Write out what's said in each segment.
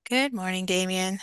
Good morning, Damien.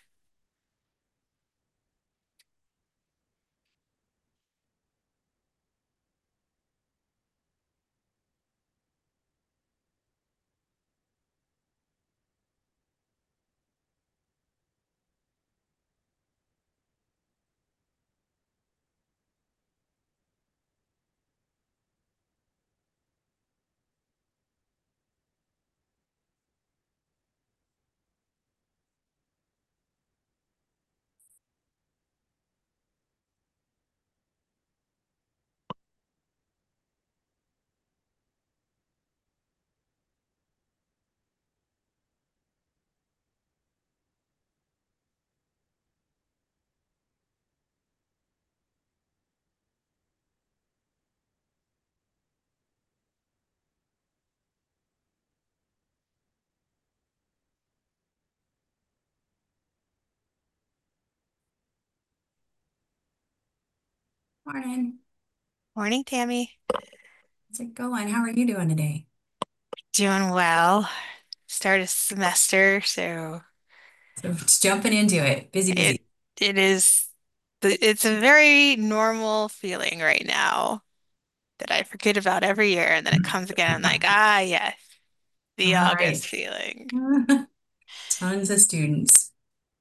Morning. Morning, Tammy. How's it going? How are you doing today? Doing well. Start a semester, so So just jumping into it. Busy, it busy. it is it's a very normal feeling right now that I forget about every year, and then it comes again. I'm like, yes, the All August right. feeling. Tons of students.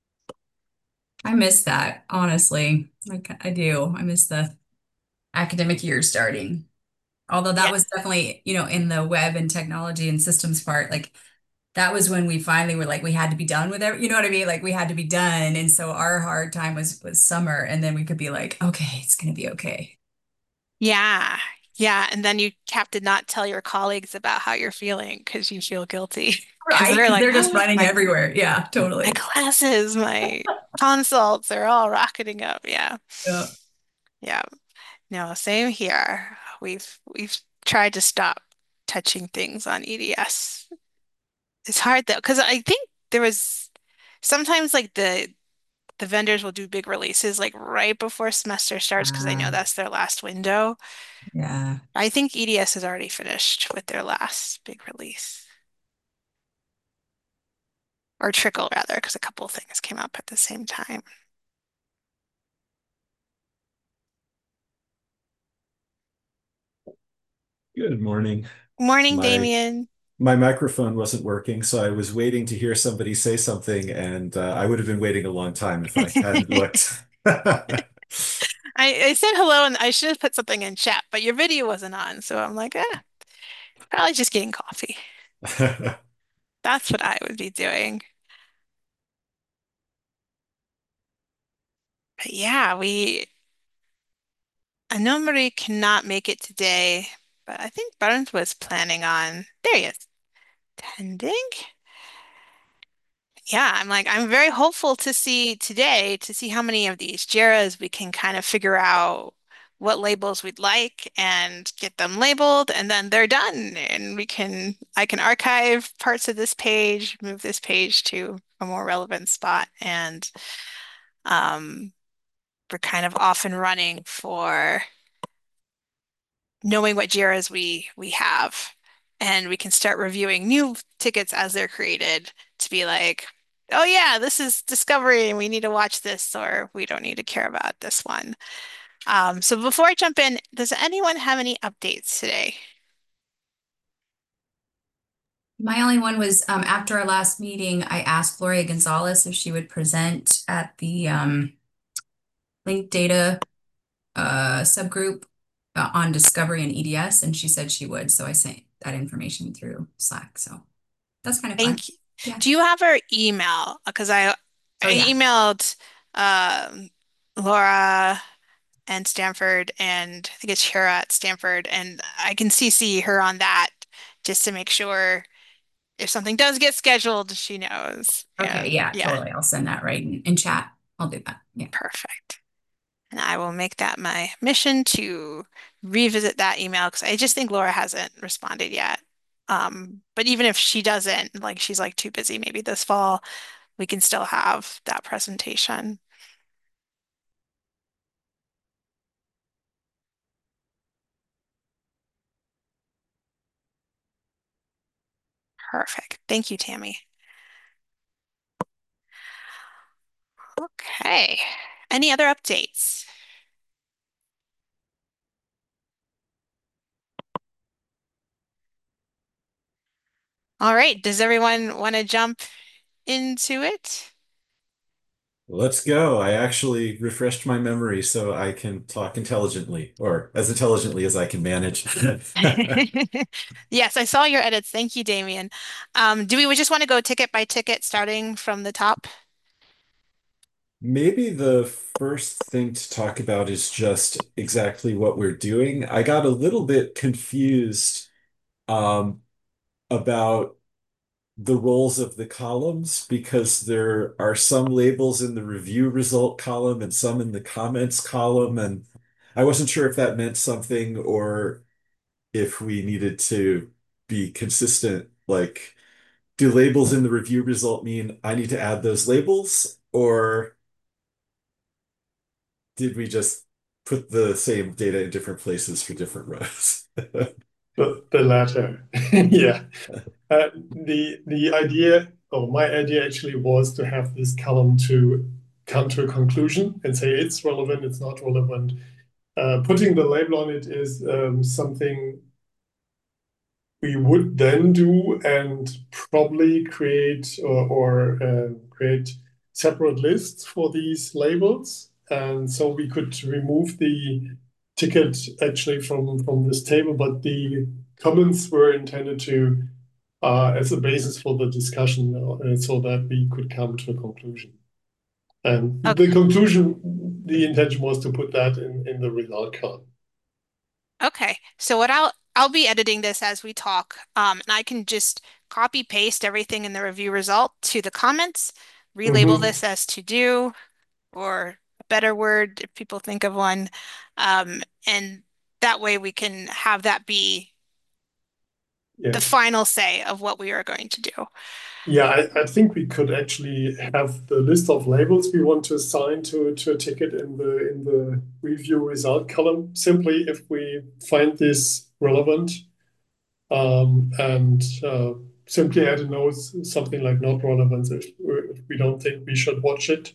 I miss that, honestly. Like I do. I miss the academic year starting. Although that Yeah. was definitely, in the web and technology and systems part, like that was when we finally were like we had to be done with it. You know what I mean? Like we had to be done. And so our hard time was summer, and then we could be like, okay, it's gonna be okay. Yeah. Yeah, and then you have to not tell your colleagues about how you're feeling because you feel guilty. Because Right? they're Because like, they're just oh, running everywhere. Yeah, my totally. classes, my consults are all rocketing up. Yeah. Yeah. Yeah. No, same here. We've tried to stop touching things on EDS. It's hard though, because I think there was sometimes like the vendors will do big releases like right before semester starts because they know Ah, that's their last window. yeah. I think EDS is already finished with their last big release. Or trickle rather, because a couple of things came up at the same time. Good morning. Morning, My Damien. my microphone wasn't working, so I was waiting to hear somebody say something, and I would have been waiting a long time if I hadn't looked. I said hello and I should have put something in chat, but your video wasn't on, so I'm like, probably just getting coffee. That's what I would be doing. But yeah, I know Marie cannot make it today, but I think Burns was planning on, there he is, attending. Yeah, I'm very hopeful to see today, to see how many of these JIRAs we can kind of figure out what labels we'd like and get them labeled, and then they're done. And I can archive parts of this page, move this page to a more relevant spot, and um, we're kind of off and running for knowing what JIRAs we have, and we can start reviewing new tickets as they're created to be like, oh yeah, this is Discovery, and we need to watch this, or we don't need to care about this one. So before I jump in, does anyone have any updates today? My only one was after our last meeting, I asked Gloria Gonzalez if she would present at the linked data subgroup on Discovery and EDS, and she said she would. So I sent that information through Slack. So that's kind of fun. Thank you. Yeah. Do you have her email? Because Oh, I yeah. emailed um, Laura and Stanford, and I think it's Shara at Stanford, and I can CC her on that just to make sure if something does get scheduled, she knows. Okay. And Yeah, yeah, totally. I'll send that right in chat. I'll do that. Yeah. perfect. And I will make that my mission to revisit that email because I just think Laura hasn't responded yet. But even if she doesn't, like she's like too busy maybe this fall, we can still have that presentation. Perfect. Thank you, Tammy. Okay. Any other updates? All right. Does everyone want to jump into it? Let's go. I actually refreshed my memory so I can talk intelligently, or as intelligently as I can manage. Yes, I saw your edits. Thank you, Damien. Do we just want to go ticket by ticket, starting from the top? Maybe the first thing to talk about is just exactly what we're doing. I got a little bit confused um, about the roles of the columns because there are some labels in the review result column and some in the comments column, and I wasn't sure if that meant something or if we needed to be consistent. Like, do labels in the review result mean I need to add those labels, or did we just put the same data in different places for different rows? The latter. Yeah. The idea, or my idea actually was to have this column to come to a conclusion and say it's relevant, it's not relevant. Putting the label on it is something we would then do and probably create or create separate lists for these labels. And so we could remove the ticket actually from this table, but the comments were intended to as a basis for the discussion so that we could come to a conclusion. And the Okay. conclusion, the intention was to put that in the result column. Okay. So what I'll be editing this as we talk, and I can just copy paste everything in the review result to the comments, relabel Mm-hmm. this as to do, or a better word if people think of one, and that way we can have that be Yeah. the final say of what we are going to do. Yeah, I think we could actually have the list of labels we want to assign to a ticket in the review result column simply if we find this relevant and simply add a note something like not relevant if we don't think we should watch it.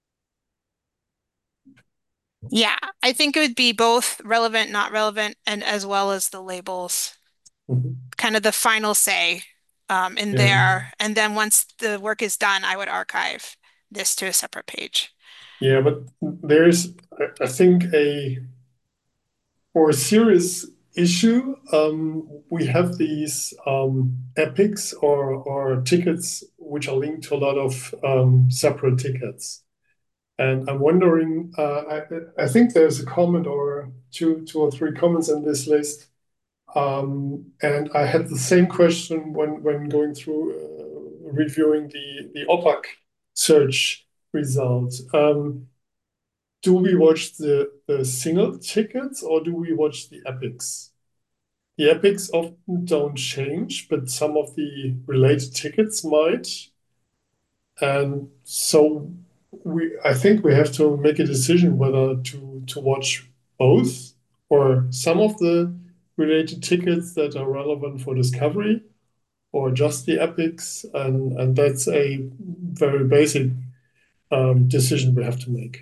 Yeah, I think it would be both relevant, not relevant, and as well as the labels, Mhm. kind of the final say in Yeah, there. And then once the work is done, I would archive this to a separate page. yeah, but there is I think a for a serious issue, we have these epics or tickets which are linked to a lot of separate tickets. And I'm wondering, I think there's a comment or two or three comments in this list. And I had the same question when going through reviewing the OPAC search results. Do we watch the single tickets or do we watch the epics? The epics often don't change, but some of the related tickets might. And so I think we have to make a decision whether to watch both or some of the related tickets that are relevant for discovery or just the epics. And that's a very basic decision we have to make.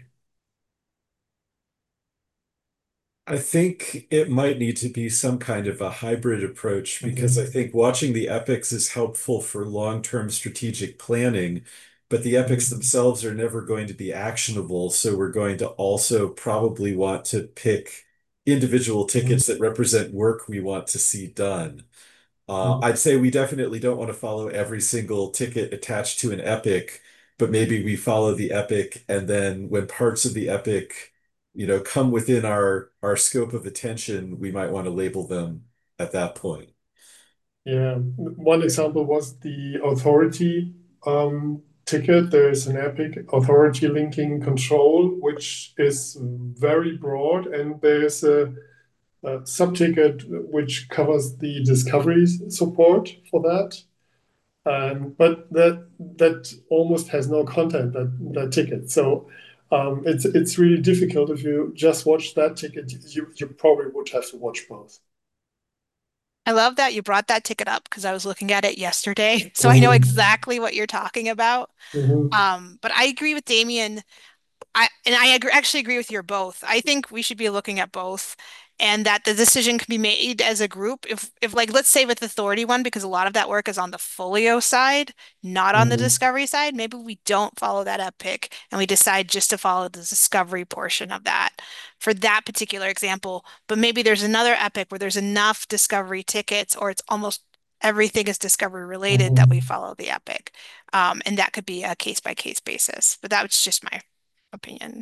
I think it might need to be some kind of a hybrid approach because I Mhm. think watching the epics is helpful for long-term strategic planning, but the epics Mhm. themselves are never going to be actionable. So we're going to also probably want to pick individual tickets that represent work we want to see done. Mhm. I'd say we definitely don't want to follow every single ticket attached to an epic, but maybe we follow the epic, and then when parts of the epic, come within our scope of attention, we might want to label them at that point. Yeah, one example was the authority ticket. There is an Epic authority linking control, which is very broad, and there's a subticket which covers the discovery support for that. But that almost has no content that ticket. So it's really difficult if you just watch that ticket. You probably would have to watch both. I love that you brought that ticket up because I was looking at it yesterday. So I know Mhm, exactly what you're talking about. mhm, But I agree with Damien. Actually agree with you both. I think we should be looking at both, and that the decision can be made as a group. If like let's say with Authority One, because a lot of that work is on the folio side, not on the mhm, discovery side. Maybe we don't follow that epic, and we decide just to follow the discovery portion of that for that particular example. But maybe there's another epic where there's enough discovery tickets, or it's almost everything is discovery related that we mhm. follow the epic. And that could be a case by case basis. But that was just my opinion.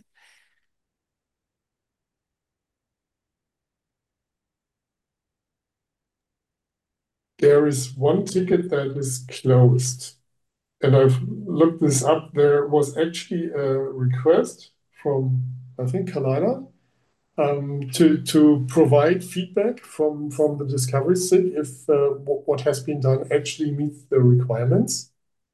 There is one ticket that is closed, and I've looked this up. There was actually a request from, I think, Kalila, to provide feedback from the discovery SIG if what has been done actually meets the requirements.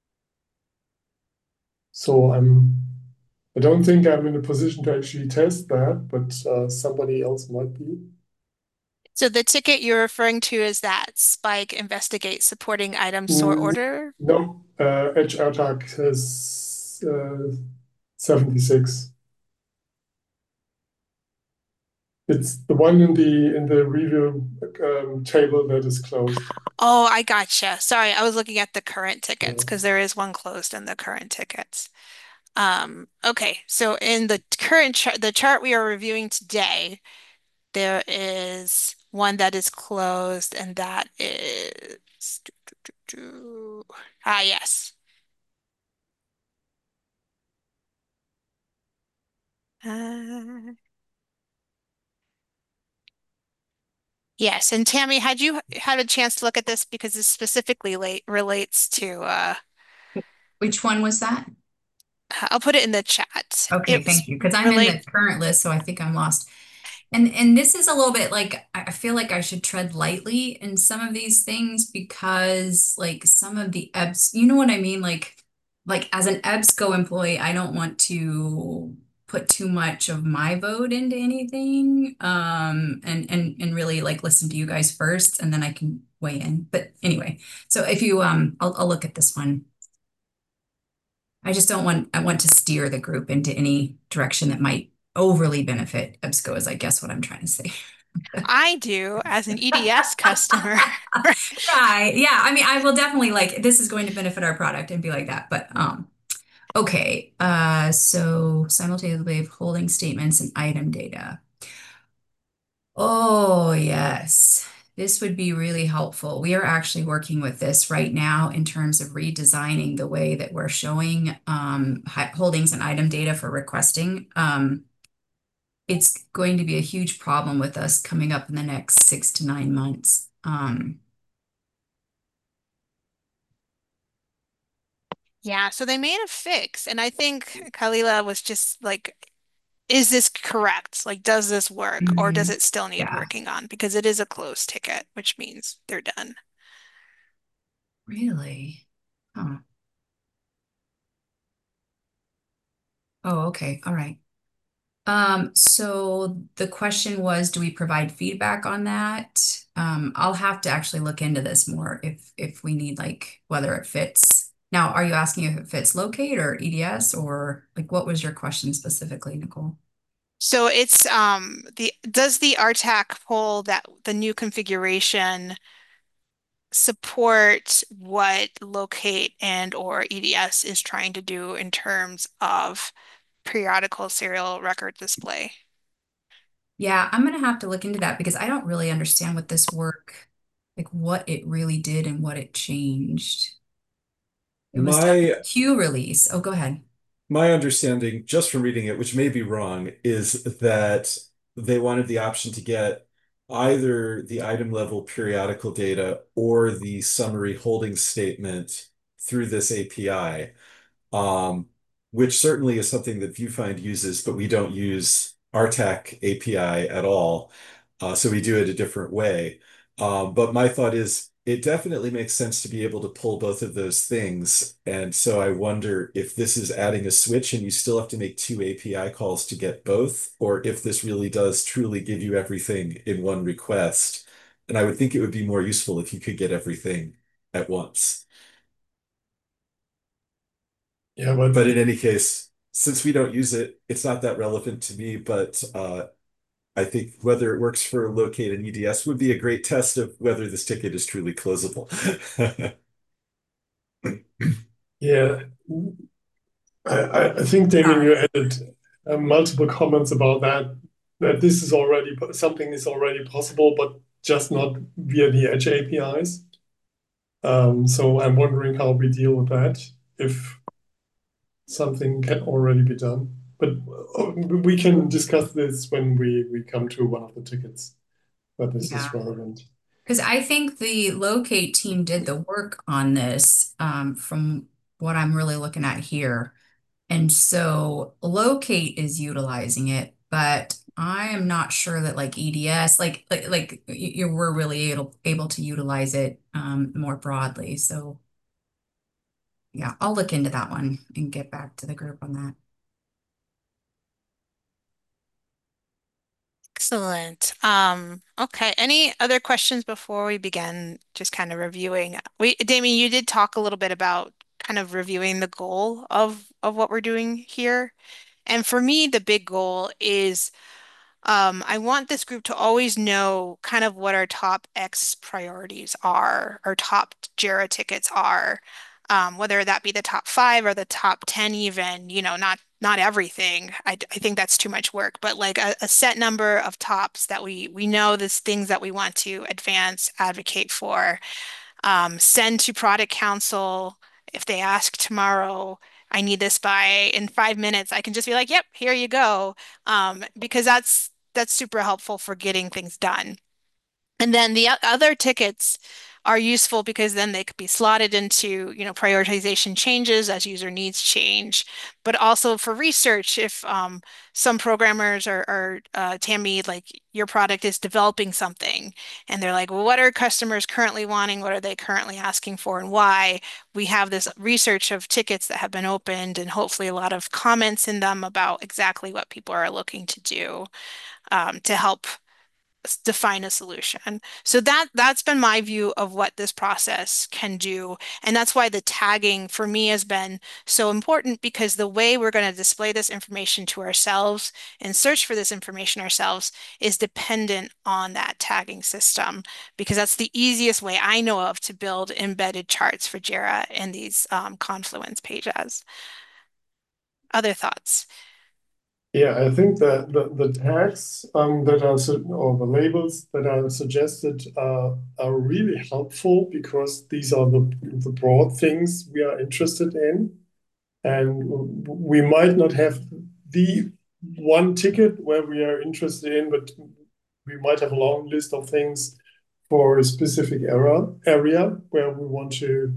So I don't think I'm in a position to actually test that, but somebody else might be. So the ticket you're referring to is that Spike investigate supporting item sort Mm, order. no, Edge Attack has 76. It's the one in the review table that is closed. Oh, I gotcha. Sorry, I was looking at the current tickets Yeah. because there is one closed in the current tickets. Okay, so in the current chart, the chart we are reviewing today, there is one that is closed, and that is yes. Uh, yes, and Tammy, had you had a chance to look at this because this specifically relates to Which one was that? I'll put it in the chat. Okay, It thank you. Because I'm in the relates. current list, so I think I'm lost. And this is a little bit like I feel like I should tread lightly in some of these things because like some of the EBS, you know what I mean? Like as an EBSCO employee, I don't want to put too much of my vote into anything. And really like listen to you guys first and then I can weigh in. But anyway, so if you I'll look at this one. I want to steer the group into any direction that might overly benefit EBSCO is I guess what I'm trying to say. I do as an EDS customer. Right. Yeah. I mean, I will definitely like this is going to benefit our product and be like that. But okay. So simultaneously holding statements and item data. Oh, yes. This would be really helpful. We are actually working with this right now in terms of redesigning the way that we're showing holdings and item data for requesting. It's going to be a huge problem with us coming up in the next 6 to 9 months. Yeah, so they made a fix, and I think Kalila was just like, is this correct? Like, does this work, or does Mhm. it still need Yeah, working on? Because it is a closed ticket, which means they're done. really. Huh. Oh, okay. All right. So the question was, do we provide feedback on that? I'll have to actually look into this more if we need like whether it fits. Now, are you asking if it fits locate or EDS or like what was your question specifically, Nicole? So it's the does the RTAC poll that the new configuration support what locate and or EDS is trying to do in terms of periodical serial record display? Yeah, I'm gonna have to look into that because I don't really understand what this work, like what it really did and what it changed. It was done with My Q release. Oh, go ahead. my understanding, just from reading it, which may be wrong, is that they wanted the option to get either the item level periodical data or the summary holding statement through this API, um, which certainly is something that Viewfind uses, but we don't use RTAC API at all. So we do it a different way. But my thought is it definitely makes sense to be able to pull both of those things. And so I wonder if this is adding a switch and you still have to make two API calls to get both, or if this really does truly give you everything in one request. And I would think it would be more useful if you could get everything at once. Yeah, but But in any case, since we don't use it, it's not that relevant to me. But I think whether it works for locate and EDS would be a great test of whether this ticket is truly closable. yeah, I think, Damien, you added multiple comments about that, that this is already something is already possible, but just not via the Edge APIs. So I'm wondering how we deal with that if something can already be done. But we can discuss this when we come to one of the tickets where this is Yeah. relevant. Because I think the locate team did the work on this from what I'm really looking at here. And so locate is utilizing it, but I am not sure that like EDS, you were really able to utilize it more broadly. So yeah, I'll look into that one and get back to the group on that. Excellent. Okay. Any other questions before we begin? Just kind of reviewing. Damien, you did talk a little bit about kind of reviewing the goal of what we're doing here. And for me, the big goal is I want this group to always know kind of what our top X priorities are, our top JIRA tickets are, whether that be the top five or the top 10 even, not everything. I think that's too much work, but like a set number of tops that we know this things that we want to advance, advocate for, send to product council if they ask tomorrow. I need this by in 5 minutes. I can just be like, "Yep, here you go," because that's super helpful for getting things done. And then the other tickets are useful because then they could be slotted into, prioritization changes as user needs change, but also for research if some programmers or Tammy, like your product is developing something and they're like, well, what are customers currently wanting? What are they currently asking for and why? We have this research of tickets that have been opened and hopefully a lot of comments in them about exactly what people are looking to do to help define a solution. So that's been my view of what this process can do. And that's why the tagging for me has been so important because the way we're going to display this information to ourselves and search for this information ourselves is dependent on that tagging system because that's the easiest way I know of to build embedded charts for JIRA in these Confluence pages. Other thoughts? Yeah, I think that the tags that are or the labels that are suggested are really helpful because these are the broad things we are interested in, and we might not have the one ticket where we are interested in, but we might have a long list of things for a specific area where we want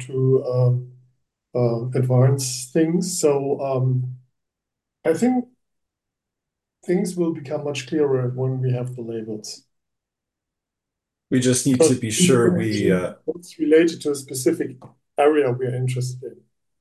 to advance things. So I think things will become much clearer when we have the labels. We just need to Because be sure we information that's related to a specific area we are interested in.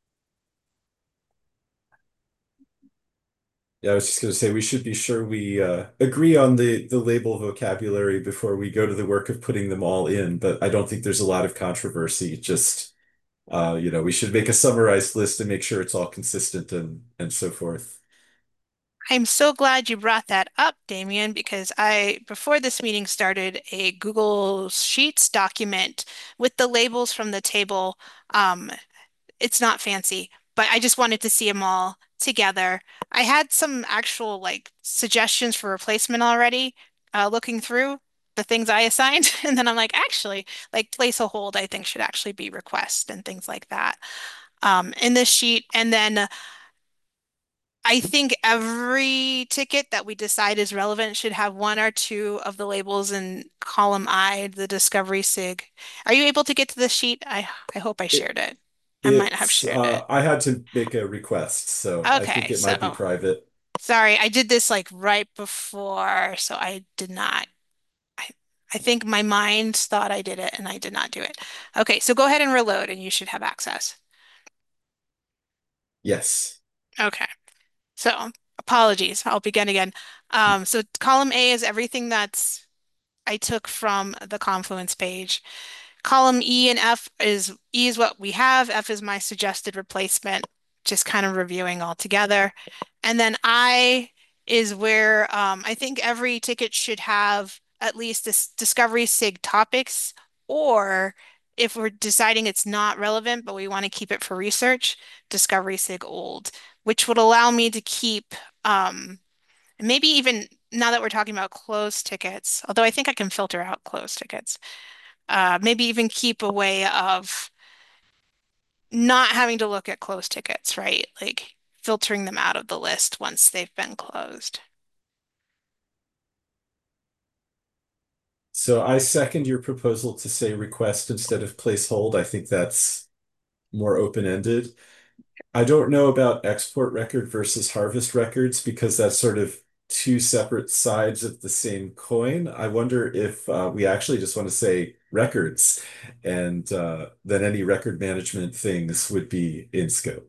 yeah, I was just going to say we should be sure we agree on the label vocabulary before we go to the work of putting them all in. But I don't think there's a lot of controversy. Just we should make a summarized list and make sure it's all consistent and so forth. I'm so glad you brought that up, Damien, because before this meeting started, a Google Sheets document with the labels from the table. It's not fancy, but I just wanted to see them all together. I had some actual like suggestions for replacement already, looking through the things I assigned, and then I'm like, actually, like place a hold, I think should actually be request and things like that in this sheet. And then I think every ticket that we decide is relevant should have one or two of the labels in column I, the discovery SIG. Are you able to get to the sheet? I hope I It shared it. I might have it's shared it. I had to make a request, so I think Okay, it might be so private. sorry, I did this like right before, so I did not. I, I think my mind thought I did it and I did not do it. Okay, so go ahead and reload and you should have access. Yes. Okay. So apologies. I'll begin again. So column A is everything that's I took from the Confluence page. Column E and F is E is what we have, F is my suggested replacement, just kind of reviewing all together. And then I is where I think every ticket should have at least this Discovery SIG topics, or if we're deciding it's not relevant, but we want to keep it for research, Discovery SIG old, which would allow me to keep maybe even now that we're talking about closed tickets, although I think I can filter out closed tickets, maybe even keep a way of not having to look at closed tickets, right? Like filtering them out of the list once they've been closed. So I second your proposal to say request instead of place hold. I think that's more open-ended. I don't know about export record versus harvest records because that's sort of two separate sides of the same coin. I wonder if we actually just want to say records and then any record management things would be in scope.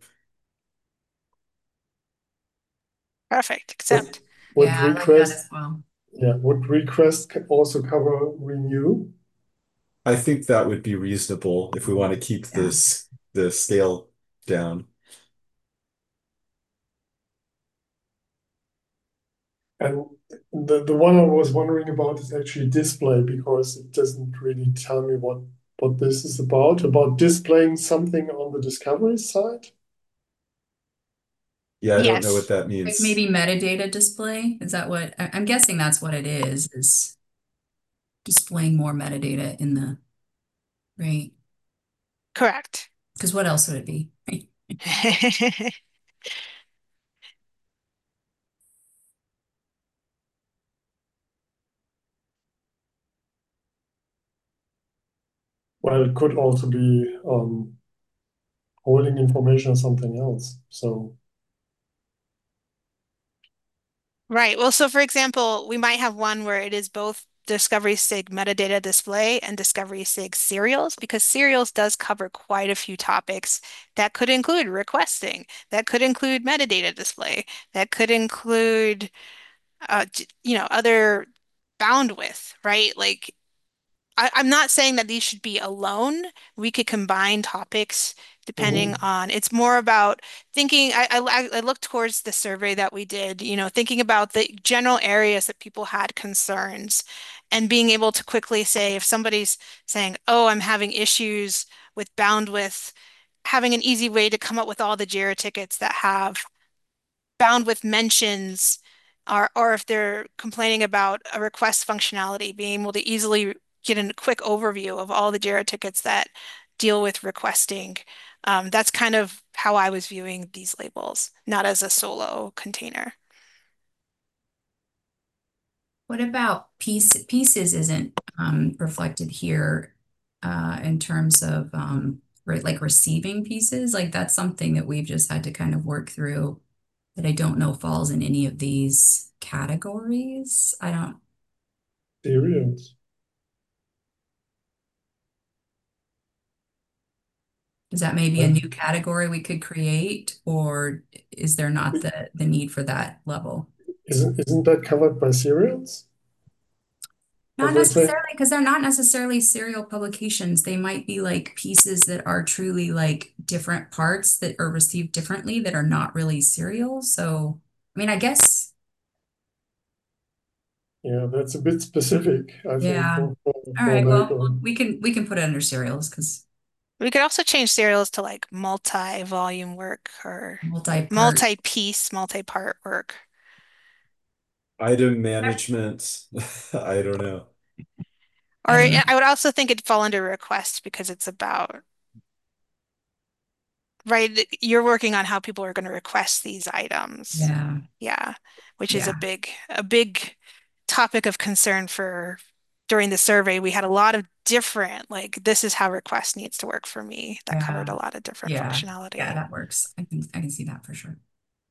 Perfect. Would Accept. would Yeah, I like that request as well. yeah, would request also cover renew? I think that would be reasonable if we want to keep Yeah. the scale down. And the one I was wondering about is actually display because it doesn't really tell me what this is about displaying something on the discovery side. Yeah, I don't know what Yes, that Like means. maybe metadata display? Is that what I'm guessing that's what it is displaying more metadata in the right? correct. Because what else would it be? Right? Well, it could also be holding information or something else. So Right. Well, so for example, we might have one where it is both Discovery SIG metadata display and Discovery SIG serials, because serials does cover quite a few topics that could include requesting, that could include metadata display, that could include, other bandwidth, right? Like I'm not saying that these should be alone. We could combine topics depending mhm. on, it's more about thinking. I look towards the survey that we did, thinking about the general areas that people had concerns and being able to quickly say if somebody's saying, oh, I'm having issues with bandwidth, having an easy way to come up with all the JIRA tickets that have bound with mentions or if they're complaining about a request functionality, being able to easily get a quick overview of all the JIRA tickets that deal with requesting. That's kind of how I was viewing these labels, not as a solo container. What about pieces isn't reflected here in terms of like receiving pieces? Like that's something that we've just had to kind of work through that I don't know falls in any of these categories. I don't, Serials. is that maybe a Uh, new category we could create, or is there not the need for that level? isn't that covered by serials? Or Not that's a necessarily, because they're not necessarily serial publications. They might be like pieces that are truly like different parts that are received differently that are not really serial. So, I mean, I guess, yeah, that's a bit specific, I think, yeah. All for right, that well, one. we can put it under serials because We could also change serials to like multi-volume work or multi-part. multi-piece, multi-part work. Item management, I don't know. Or I don't know. I would also think it'd fall under request because it's about, right, you're working on how people are going to request these items. Yeah, Yeah, which is yeah, a big topic of concern for during the survey. We had a lot of different, like, this is how request needs to work for me. That covered yeah, a lot of different yeah, yeah. functionality. That works. I can see that for sure.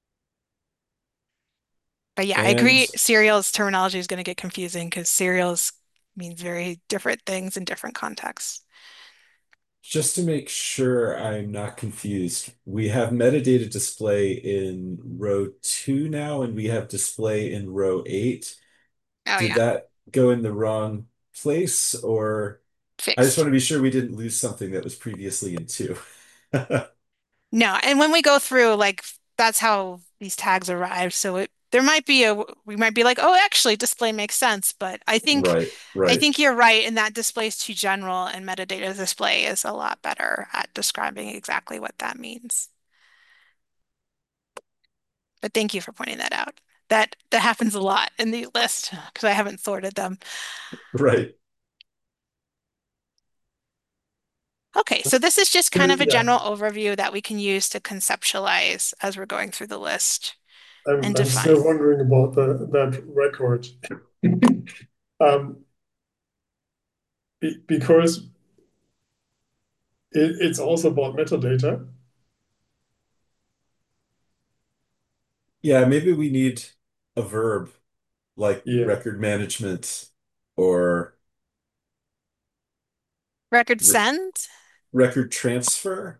But yeah, I And agree. Serials terminology is going to get confusing because serials means very different things in different contexts. just to make sure I'm not confused, we have metadata display in row 2 now, and we have display in row 8. Oh Did yeah. that go in the wrong place, or I just Fixed. want to be sure we didn't lose something that was previously in two. No, and when we go through, like that's how these tags arrive. So there might be we might be like, oh, actually, display makes sense. But Right, I right, think you're right in that display is too general, and metadata display is a lot better at describing exactly what that means. But thank you for pointing that out. That happens a lot in the list because I haven't sorted them. right. Okay, so this is just kind of a Yeah, general overview that we can use to conceptualize as we're going through the list and I'm define. still wondering about that record. um, because it's also about metadata. Yeah, maybe we need a verb like Yeah. record management or Record re send, record transfer.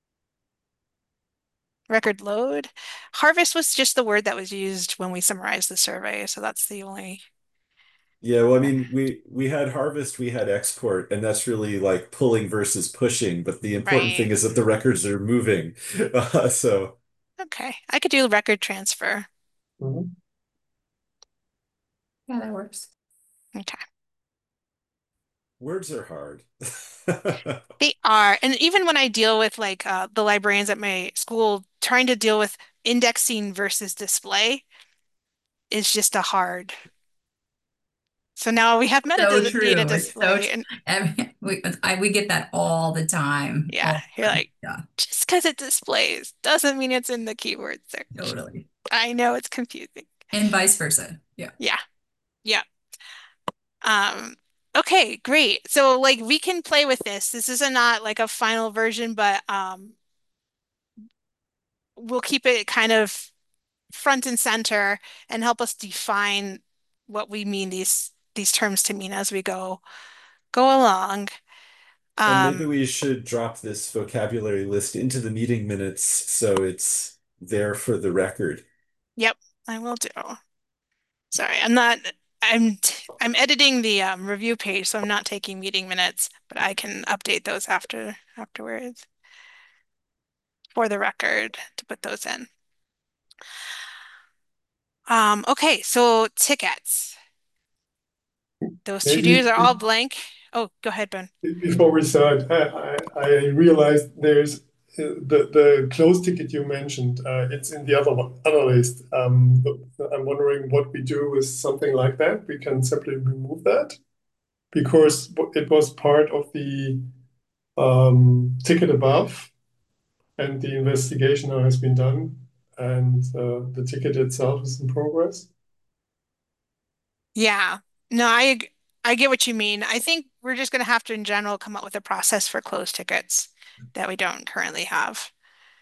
record load. Harvest was just the word that was used when we summarized the survey, so that's the only Yeah, well, I mean, we had harvest, we had export, and that's really like pulling versus pushing. But the important thing right. is that the records are moving. So Okay, I could do record transfer. Mhm. Yeah, that works. Okay. words are hard. They are. And even when I deal with like the librarians at my school, trying to deal with indexing versus display is just a hard. So now we have So metadata true. It's so display, true. and We get that all the time. yeah, All you're the time. like, Yeah, just because it displays doesn't mean it's in the keyword search. totally. I know it's confusing. And vice versa. Yeah. Yeah, yeah. Um, okay, great. So like we can play with this. This is a not like a final version, but we'll keep it kind of front and center and help us define what we mean these terms to mean as we go along. And maybe Um, we should drop this vocabulary list into the meeting minutes so it's there for the record. yep, I will do. Sorry, I'm not. I'm editing the review page, so I'm not taking meeting minutes, but I can update those afterwards for the record to put those in. Okay, so tickets. Those to-dos Maybe are all blank. Oh, go ahead, Ben. before we start, I realized there's the close ticket you mentioned. It's in the other list. I'm wondering what we do with something like that. We can simply remove that because it was part of the ticket above, and the investigation now has been done, and the ticket itself is in progress. Yeah. No, I get what you mean. I think we're just going to have to, in general, come up with a process for closed tickets that we don't currently have.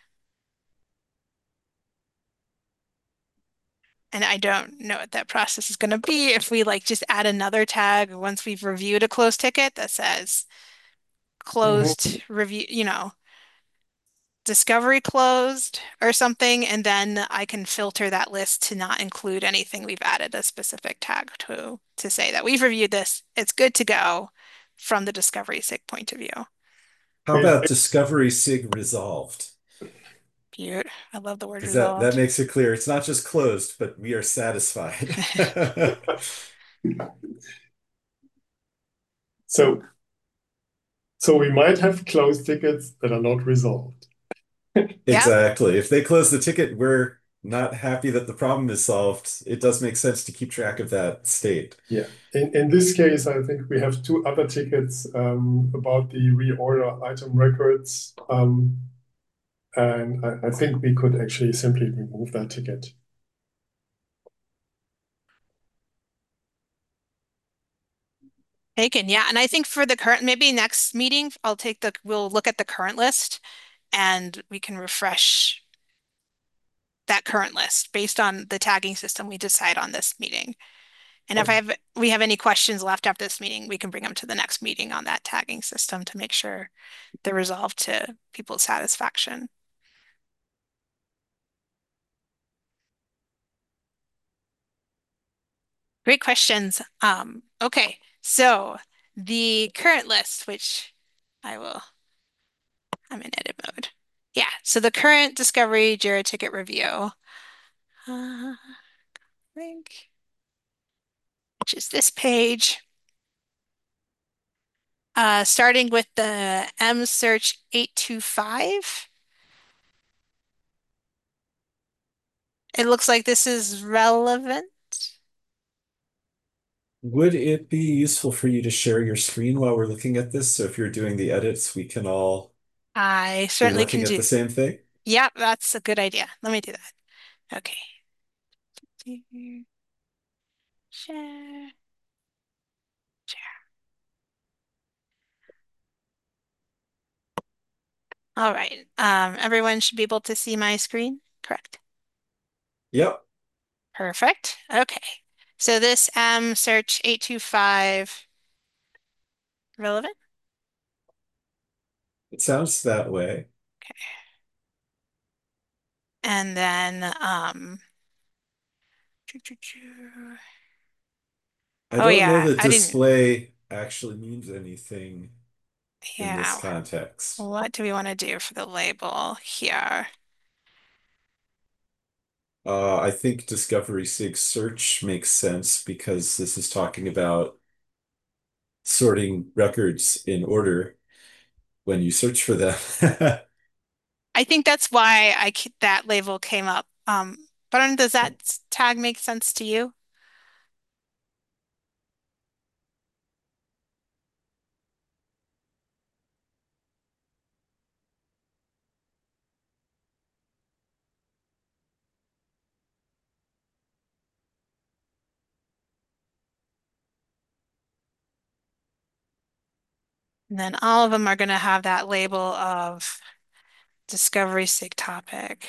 And I don't know what that process is going to be if we like just add another tag once we've reviewed a closed ticket that says Mhm. closed review, discovery closed or something, and then I can filter that list to not include anything we've added a specific tag to say that we've reviewed this. It's good to go from the discovery SIG point of view. How about discovery sig resolved? Cute. I love the word Because that resolved. makes it clear it's not just closed, but we are satisfied. So, so we might have closed tickets that are not resolved. Yep. Exactly. If they close the ticket, we're not happy that the problem is solved. It does make sense to keep track of that state. Yeah. In this case, I think we have two other tickets about the reorder item records. And I think we could actually simply remove that ticket. Taken. Yeah. And I think for the current, maybe next meeting, we'll look at the current list and we can refresh that current list based on the tagging system we decide on this meeting. And if Okay. we have any questions left after this meeting, we can bring them to the next meeting on that tagging system to make sure they're resolved to people's satisfaction. Great questions. Okay. So the current list, which I will, I'm in edit mode. Yeah, so the current Discovery JIRA ticket review, I think, which is this page, starting with the M search 825. It looks like this is relevant. Would it be useful for you to share your screen while we're looking at this? So if you're doing the edits, we can all I be certainly can looking at do. the same thing? Yep, that's a good idea. Let me do that. Okay. Share, share. All right. Everyone should be able to see my screen, correct? Yep, Perfect. Okay. So this search 825 relevant? it sounds that way. Okay. And then I oh don't know yeah, that I didn't display actually means anything in this yeah. context. What do we want to do for the label here? I think Discovery Sig search makes sense because this is talking about sorting records in order when you search for them. I think that's why that label came up. But does that tag make sense to you? And then all of them are going to have that label of Discovery Sig topic.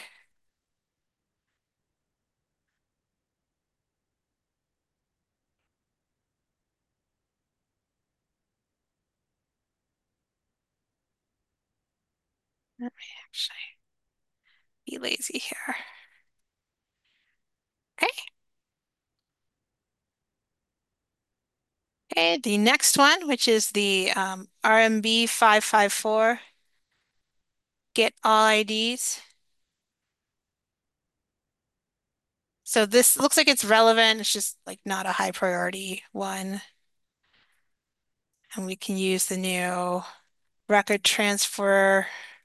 Let me actually be lazy here. Okay. Okay, the next one, which is the RMB 554, get all IDs. So this looks like it's relevant. It's just like not a high priority one. And we can use the new record transfer.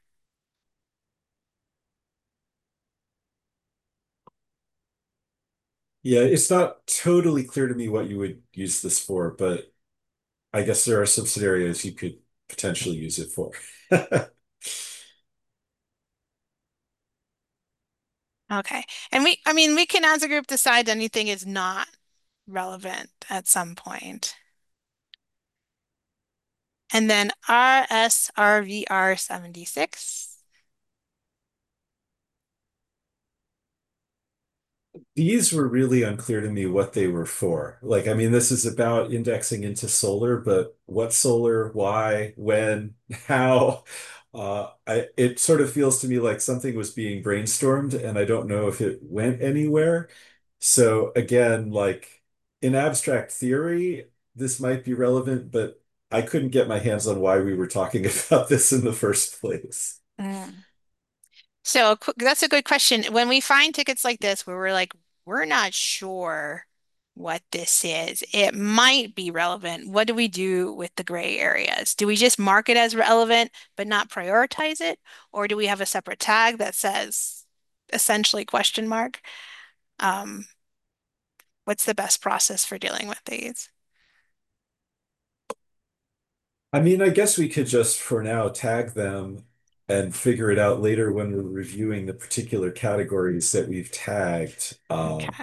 Yeah, it's not totally clear to me what you would use this for, but I guess there are some scenarios you could potentially use it for. Okay. And I mean, we can as a group decide anything is not relevant at some point. And then RSRVR 76. These were really unclear to me what they were for. Like, I mean, this is about indexing into Solr, but what Solr, why, when, how? It sort of feels to me like something was being brainstormed, and I don't know if it went anywhere. So again, like in abstract theory, this might be relevant, but I couldn't get my hands on why we were talking about this in the first place. Mm. So that's a good question. When we find tickets like this where we're like, we're not sure what this is, it might be relevant. What do we do with the gray areas? Do we just mark it as relevant but not prioritize it? Or do we have a separate tag that says essentially question mark? Um, what's the best process for dealing with these? I mean, I guess we could just for now tag them and figure it out later when we're reviewing the particular categories that we've tagged. Okay.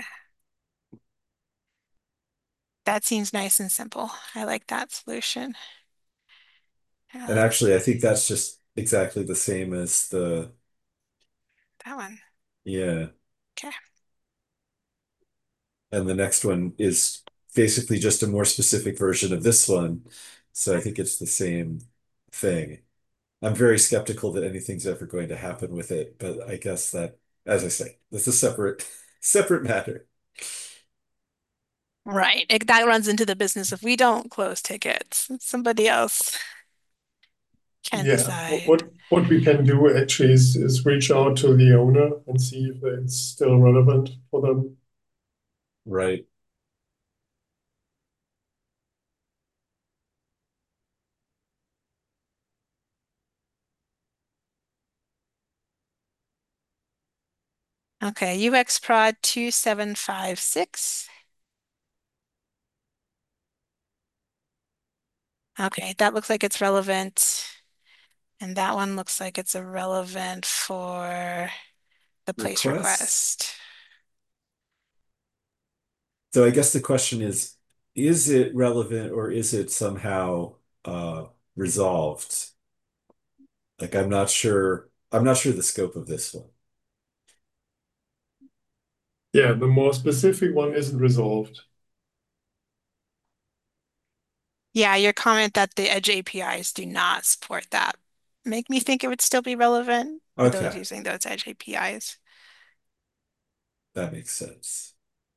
That seems nice and simple. I like that solution. And Let's actually, I think see. that's just exactly the same as That one. yeah. Okay. And the next one is basically just a more specific version of this one. So I think it's the same thing. I'm very skeptical that anything's ever going to happen with it, but I guess that, as I say, that's a separate matter. Right. That runs into the business if we don't close tickets, somebody else can Yeah, decide. what we can do actually is reach out to the owner and see if it's still relevant for them. Right. Okay, UX Prod 2756. Okay, that looks like it's relevant. And that one looks like it's irrelevant for the place Request. request. So I guess the question is it relevant or is it somehow resolved? Like I'm not sure the scope of this one. Yeah, the more specific one isn't resolved. Yeah, your comment that the Edge APIs do not support that make me think it would still be relevant for those Okay, using those Edge APIs. that makes sense.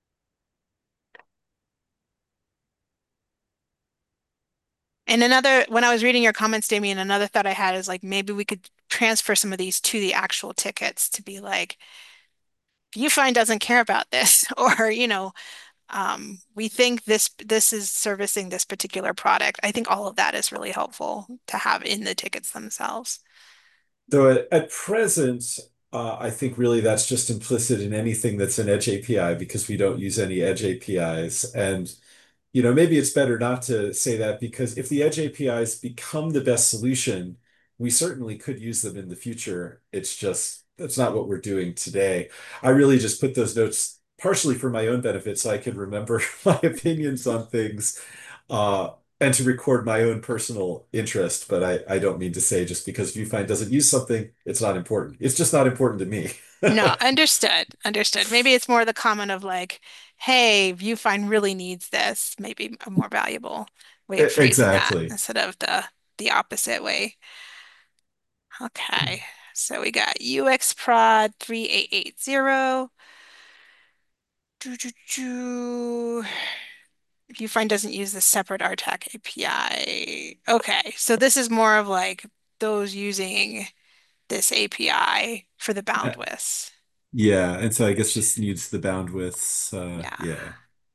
And another, when I was reading your comments, Damien, another thought I had is like maybe we could transfer some of these to the actual tickets to be like, Viewfind doesn't care about this, or we think this is servicing this particular product. I think all of that is really helpful to have in the tickets themselves. So at present, I think really that's just implicit in anything that's an Edge API because we don't use any Edge APIs. And maybe it's better not to say that because if the Edge APIs become the best solution, we certainly could use them in the future. It's just that's not what we're doing today. I really just put those notes partially for my own benefit so I can remember my opinions on things uh, and to record my own personal interest. But I don't mean to say just because Viewfind doesn't use something, it's not important. It's just not important to me. No, understood, understood. Maybe it's more the comment of like, hey, Viewfind really needs this. Maybe a more valuable way of phrasing that Exactly. instead of the opposite way. Okay, so we got UX Prod 3880. Doo, doo, doo. Viewfind doesn't use the separate RTAC API. Okay, so this is more of like those using this API for the boundwidth. Yeah, and so I guess this needs the bandwidths. Yeah. Yeah.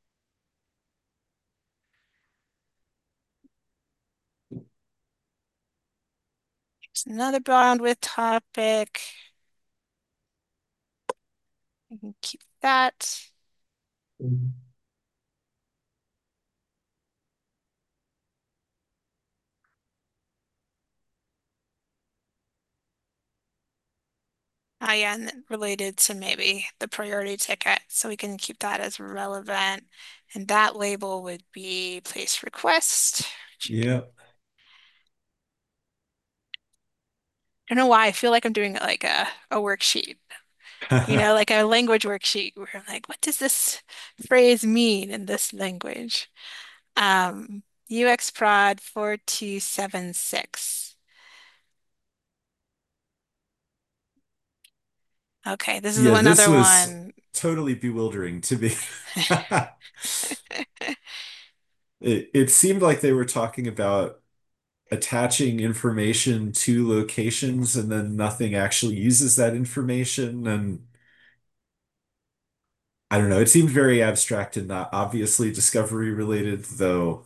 Here's another bandwidth topic. We can keep that. Mhm. Yeah, and related to maybe the priority ticket, so we can keep that as relevant. And that label would be place request. Yeah. I don't know why I feel like I'm doing like a worksheet, like a language worksheet where I'm like, what does this phrase mean in this language? UX Prod 4276. Okay, this is Yeah, this another was one. totally bewildering to me. It seemed like they were talking about attaching information to locations and then nothing actually uses that information. And I don't know, it seemed very abstract and not obviously discovery related, though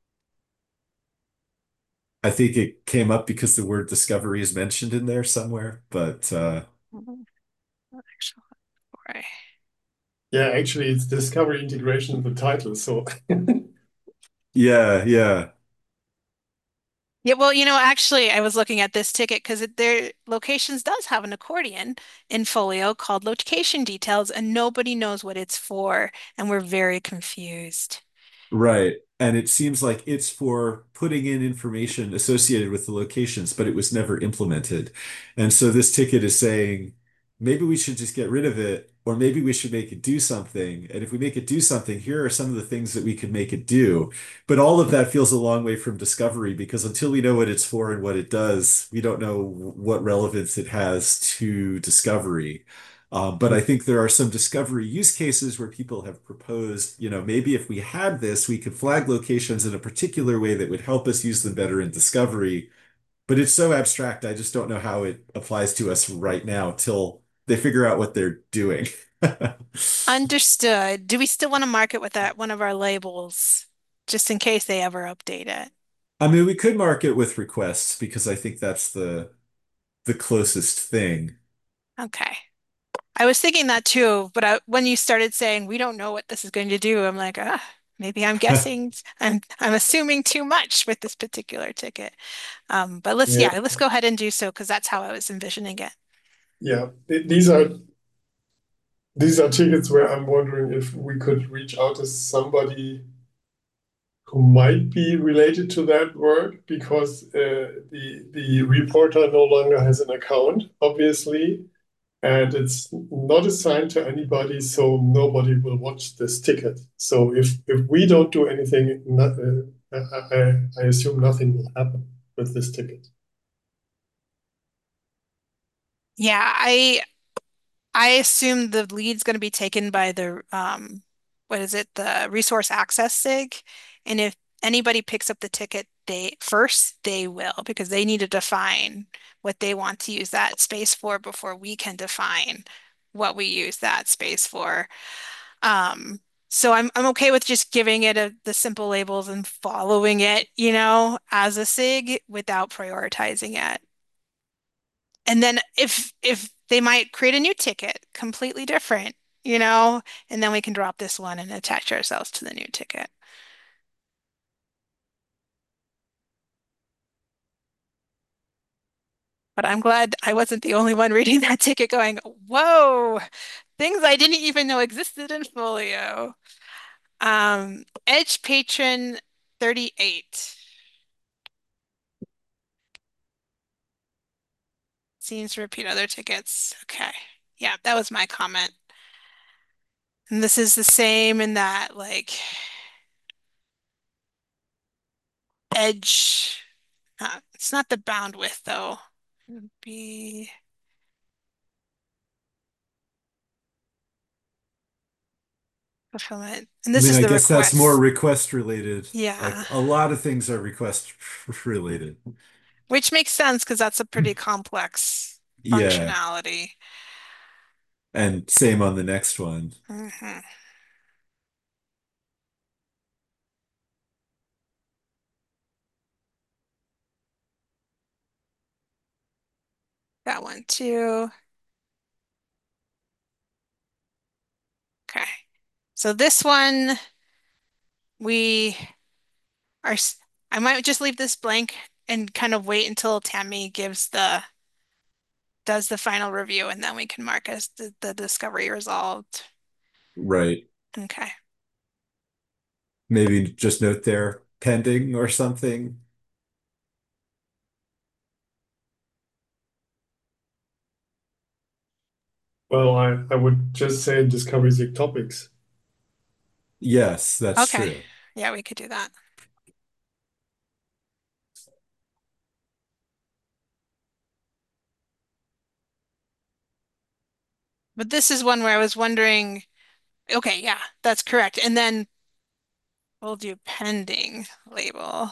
I think it came up because the word discovery is mentioned in there somewhere. But Actually, right. Yeah, actually, it's discovery integration in the title. So yeah, yeah. Yeah, well, actually, I was looking at this ticket because their locations does have an accordion in Folio called location details, and nobody knows what it's for, and we're very confused. Right. And it seems like it's for putting in information associated with the locations, but it was never implemented. And so this ticket is saying maybe we should just get rid of it, or maybe we should make it do something. And if we make it do something, here are some of the things that we could make it do. But all of that feels a long way from discovery because until we know what it's for and what it does, we don't know what relevance it has to discovery. But I think there are some discovery use cases where people have proposed, maybe if we had this, we could flag locations in a particular way that would help us use them better in discovery. But it's so abstract, I just don't know how it applies to us right now till they figure out what they're doing. Understood. Do we still want to mark it with that one of our labels, just in case they ever update it? I mean, we could mark it with requests because I think that's the closest thing. Okay. I was thinking that too, but when you started saying we don't know what this is going to do, I'm like, maybe I'm guessing, I'm assuming too much with this particular ticket. But Yeah, let's go ahead and do so because that's how I was envisioning it. yeah. These are tickets where I'm wondering if we could reach out to somebody who might be related to that work because the reporter no longer has an account, obviously, and it's not assigned to anybody, so nobody will watch this ticket. So if we don't do anything, I assume nothing will happen with this ticket. Yeah, I assume the lead's going to be taken by the what is it, the resource access SIG, and if anybody picks up the ticket, they will because they need to define what they want to use that space for before we can define what we use that space for. So I'm okay with just giving it the simple labels and following it, as a SIG without prioritizing it. And then if they might create a new ticket, completely different, and then we can drop this one and attach ourselves to the new ticket. But I'm glad I wasn't the only one reading that ticket going, whoa, things I didn't even know existed in Folio. Edge Patron 38 seems to repeat other tickets. Okay. Yeah, that was my comment. And this is the same in that like edge. It's not the bound width though. It would be fulfillment. And I this mean, is I the guess that's more request. request related. Like Yeah. a lot of things are request related. Which makes sense because that's a pretty complex Yeah. functionality. And same on the next one. Hmm. That one too. Okay. So this one we are I might just leave this blank and kind of wait until Tammy does the final review and then we can mark as the discovery resolved. Right. Okay. Maybe just note there pending or something. Well, I would just say discovery Zig topics. Yes, that's Okay. true. Yeah, we could do that. But this is one where I was wondering, okay, yeah, that's correct. And then we'll do pending label.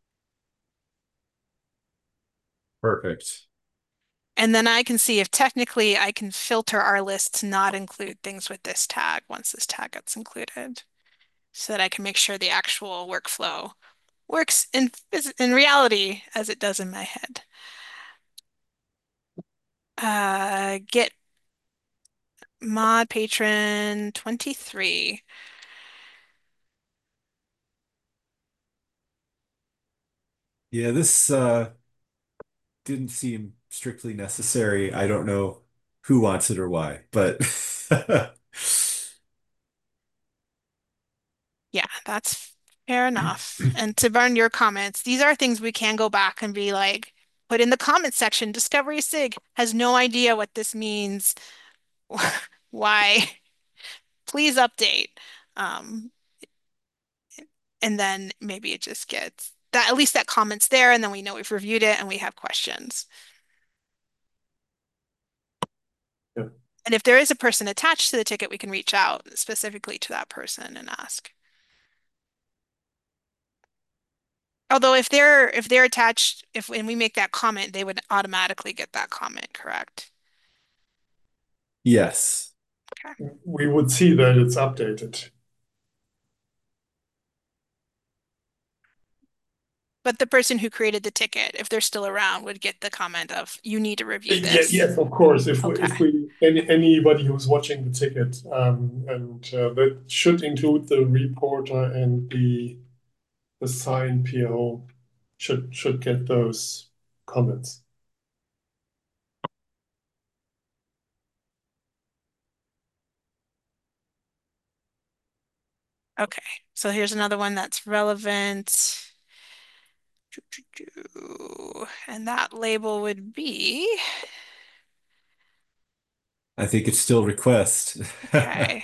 Perfect. And then I can see if technically I can filter our list to not include things with this tag once this tag gets included, so that I can make sure the actual workflow works in reality as it does in my head. Get mod patron 23. Yeah, this didn't seem strictly necessary. I don't know who wants it or why, but Yeah, that's fair enough. And to burn your comments, these are things we can go back and be like, put in the comment section. Discovery SIG has no idea what this means. Why? Please update. Um, and then maybe it just gets that at least that comment's there, and then we know we've reviewed it and we have questions. Yeah. And if there is a person attached to the ticket, we can reach out specifically to that person and ask. Although if they're attached, if when we make that comment, they would automatically get that comment, correct? Yes. Okay. We would see that it's updated. But the person who created the ticket, if they're still around, would get the comment of, you need to review Yeah, this. yes, of course. Okay. If we anybody who's watching the ticket, and that should include the reporter and the signed PO should get those comments. Okay. So here's another one that's relevant. And that label would be, I think it's still request. okay.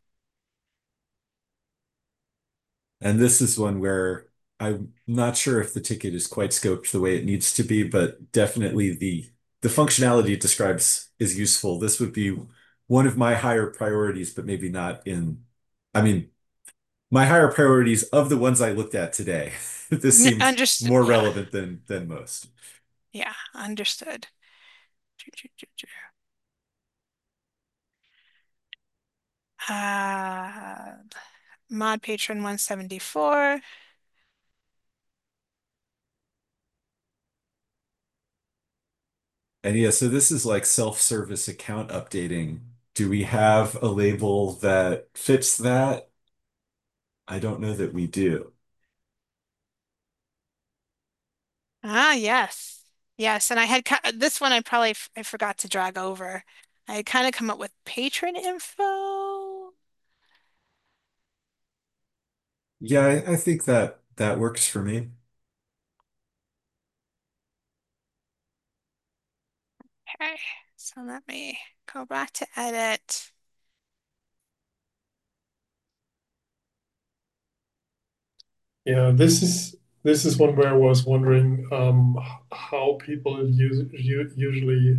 And this is one where I'm not sure if the ticket is quite scoped the way it needs to be, but definitely the functionality it describes is useful. This would be one of my higher priorities, but maybe not in, I mean, my higher priorities of the ones I looked at today. This seems Understood. more Yeah. relevant than most. Yeah. Understood. Uh, Mod patron 174. And yeah, so this is like self-service account updating. Do we have a label that fits that? I don't know that we do. Ah, yes. Yes, and this one I forgot to drag over. I had kind of come up with patron info. Yeah, I think that that works for me. Okay, so let me go back to edit. Yeah, this is one where I was wondering how people usually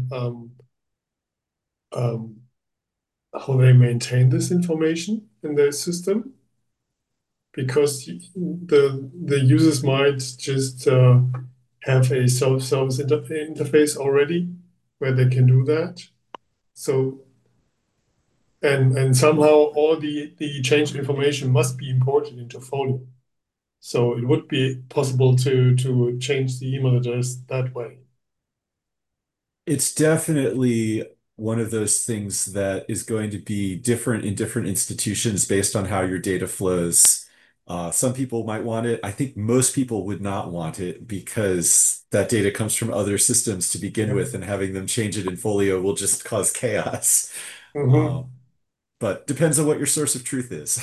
um, how they maintain this information in their system, because the users might just have a self-service interface already where they can do that. So and somehow all the changed information must be imported into Folio. So it would be possible to change the email address that way. It's definitely one of those things that is going to be different in different institutions based on how your data flows. Some people might want it. I think most people would not want it because that data comes from other systems to begin Yeah. with, and having them change it in Folio will just cause chaos. Hmm. Um, but depends on what your source of truth is.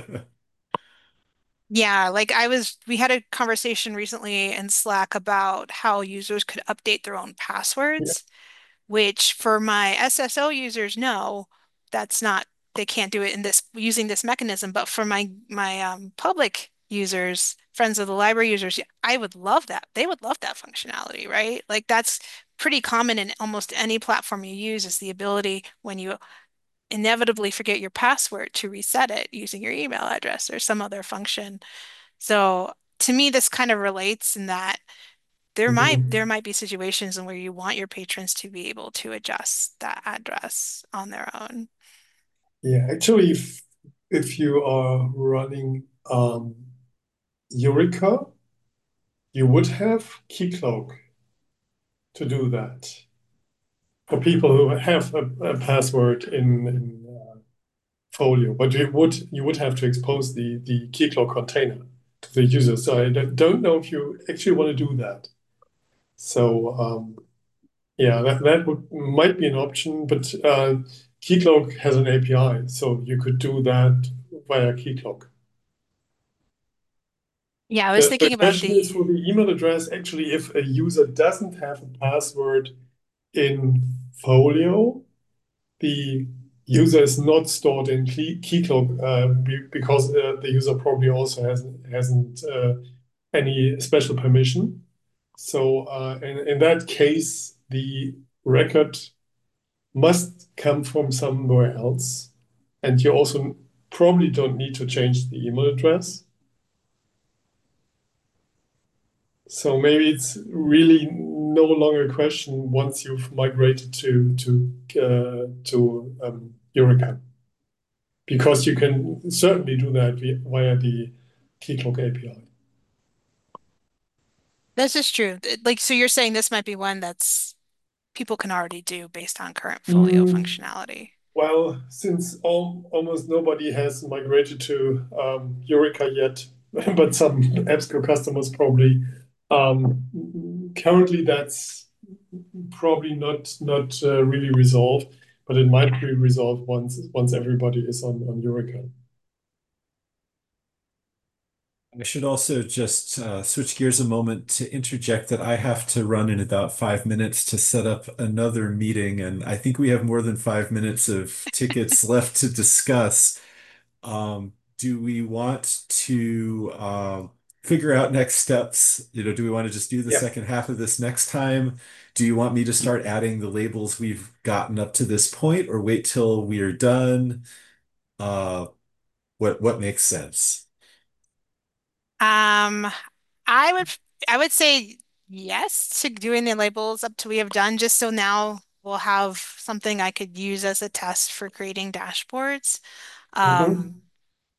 Yeah, we had a conversation recently in Slack about how users could update their own Yeah. passwords, which for my SSO users, no, that's not, they can't do it in this using this mechanism. But for my public users, friends of the library users, yeah, I would love that. They would love that functionality, right? Like that's pretty common in almost any platform you use is the ability when you inevitably forget your password to reset it using your email address or some other function. So to me, this kind of relates in that there Mhm. might be situations in where you want your patrons to be able to adjust that address on their own. Yeah, actually, if you are running Eureka, you would have Keycloak to do that for people who have a password in Folio, but you would have to expose the Keycloak container to the user. So I don't know if you actually want to do that. So yeah, that might be an option, but Keycloak has an API, so you could do that via Keycloak. Yeah, I was The thinking about question is the for the email address, actually, if a user doesn't have a password in Folio, the user is not stored in Keycloak because the user probably also hasn't any special permission. So in that case, the record must come from somewhere else. And you also probably don't need to change the email address. So maybe it's really no longer a question once you've migrated to Eureka, because you can certainly do that via the Keycloak API. This is true. Like, so you're saying this might be one that's people can already do based on current Folio Mm, functionality. well, since almost nobody has migrated to Eureka yet, but some EBSCO customers probably, currently that's probably not really resolved, but it might be resolved once everybody is on Eureka. I should also just switch gears a moment to interject that I have to run in about 5 minutes to set up another meeting, and I think we have more than 5 minutes of tickets left to discuss. Do we want to figure out next steps? Do we want to just do the Yeah. second half of this next time? Do you want me to start adding the labels we've gotten up to this point, or wait till we are done? Uh, what makes sense? Um, I would I would say yes to doing the labels up to we have done, just so now we'll have something I could use as a test for creating dashboards. Mhm. Um,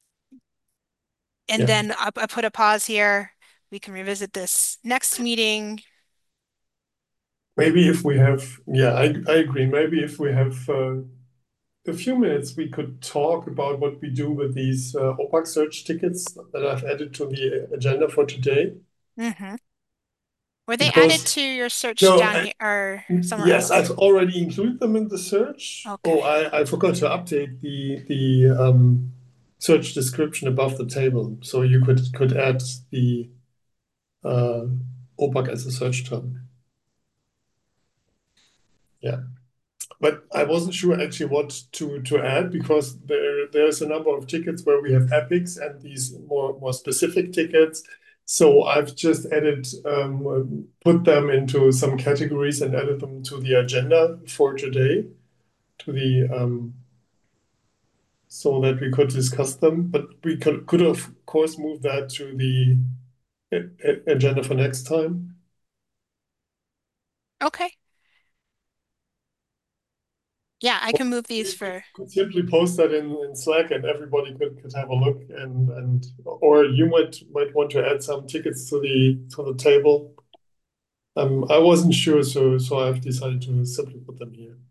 and Yeah. then I put a pause here. We can revisit this next meeting. Maybe if we have, yeah, I agree. Maybe if we have a few minutes, we could talk about what we do with these OPAC search tickets that I've added to the agenda for today. Hmm. Were they added Because, to your search no, down here or somewhere yes, else? I've already included them in the search. Oh, Okay. I forgot to update the search description above the table, so you could add the uh, OPAC as a search term. Yeah. But I wasn't sure actually what to add, because there's a number of tickets where we have epics and these more specific tickets. So I've just added put them into some categories and added them to the agenda for today, to the so that we could discuss them. But we could of course move that to the agenda for next time. Okay. Yeah, I Or can move these you for. could simply post that in Slack and everybody could have a look, and or you might want to add some tickets to the table. I wasn't sure, so I've decided to simply put them here.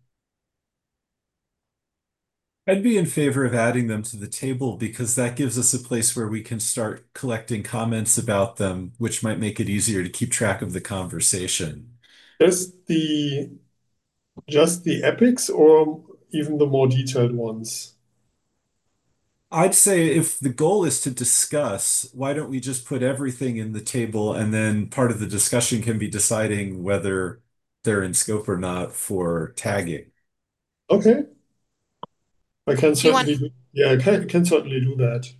I'd be in favor of adding them to the table because that gives us a place where we can start collecting comments about them, which might make it easier to keep track of the conversation. Just the epics or even the more detailed ones? I'd say if the goal is to discuss, why don't we just put everything in the table and then part of the discussion can be deciding whether they're in scope or not for tagging. Okay, I can Do you want, certainly yeah, I can certainly do that.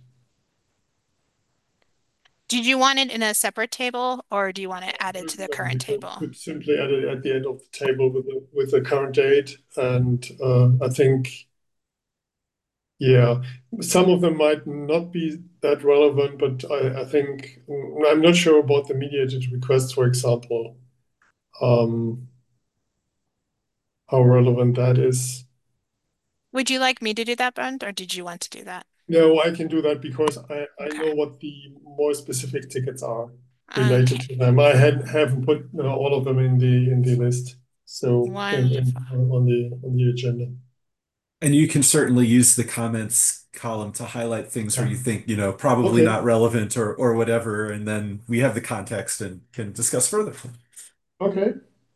did you want it in a separate table or do you want it added to the We current table? could simply add it at the end of the table with the current date, and I think. Yeah, some of them might not be that relevant, but I think I'm not sure about the mediated request, for example, um, how relevant that is. Would you like me to do that, Brent, or did you want to do that? No, I can do that because I Okay. know what the more specific tickets are related Okay. to them. Haven't put all of them in the list, so Wonderful. on the agenda. And you can certainly use the comments column to highlight things where Yeah. you think, probably Okay. not relevant or whatever, and then we have the context and can discuss further. Okay.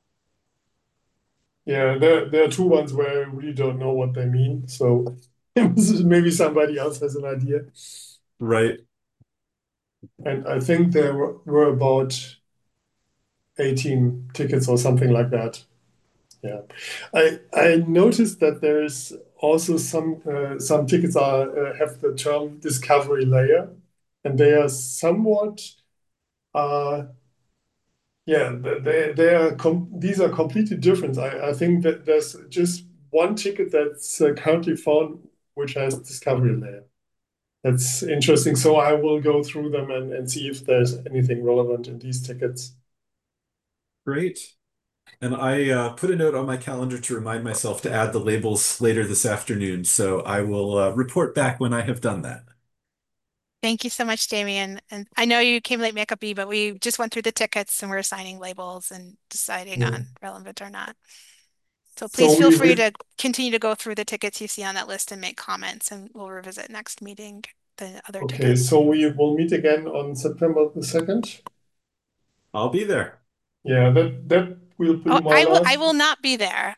Yeah, there are two ones where I really don't know what they mean, so maybe somebody else has an idea. Right. And I think there were about 18 tickets or something like that. Yeah. I noticed that there's also some tickets have the term discovery layer, and they are somewhat uh yeah, these are completely different. I think that there's just one ticket that's currently found which has discovery layer. That's interesting. So I will go through them and see if there's anything relevant in these tickets. Great. And I put a note on my calendar to remind myself to add the labels later this afternoon. So I will report back when I have done that. Thank you so much, Damien. And I know you came late makeup B, but we just went through the tickets and we're assigning labels and deciding Yeah. on relevant or not. So please So feel we free will, to continue to go through the tickets you see on that list and make comments, and we'll revisit next meeting the other okay, tickets. so we will meet again on September the 2nd. I'll be there. Yeah, that will be Oh, my I last. will not be there.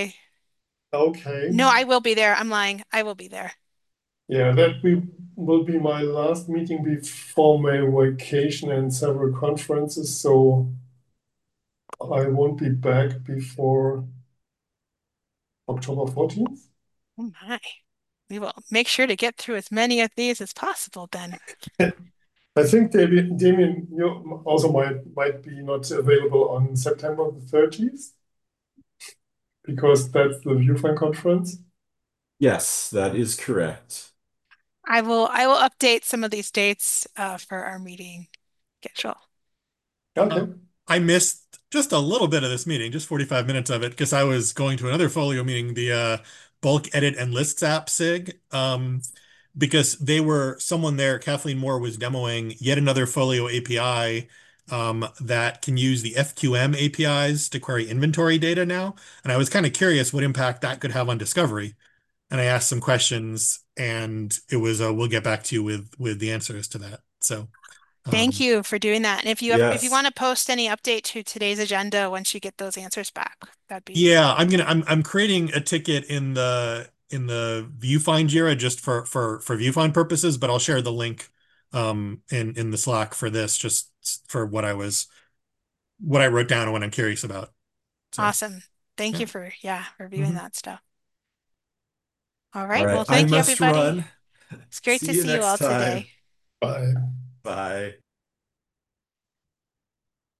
Okay. No, I will be there. I'm lying. I will be there. Yeah, that will be my last meeting before my vacation and several conferences. So I won't be back before October 14th. Oh my. We will make sure to get through as many of these as possible then. I think Damien, you also might be not available on September the 30th because that's the Viewfind conference. Yes, that is correct. I will update some of these dates for our meeting schedule. Okay. I missed just a little bit of this meeting, just 45 minutes of it, because I was going to another folio meeting, the bulk edit and lists app SIG, because someone there, Kathleen Moore, was demoing yet another folio API that can use the FQM APIs to query inventory data now. And I was kind of curious what impact that could have on discovery. And I asked some questions, and it was, we'll get back to you with the answers to that. So. Thank you for doing that. And if you Yes. want to post any update to today's agenda once you get those answers back, that'd be Yeah, I'm creating a ticket in the Viewfind Jira just for Viewfind purposes, but I'll share the link in the Slack for this just for what I wrote down and what I'm curious about. So awesome. Thank yeah. you for reviewing Mhm. that stuff. All All right. right. Well, I thank you, must everybody. run. It's great See to you see you next all time. today. Bye. Bye.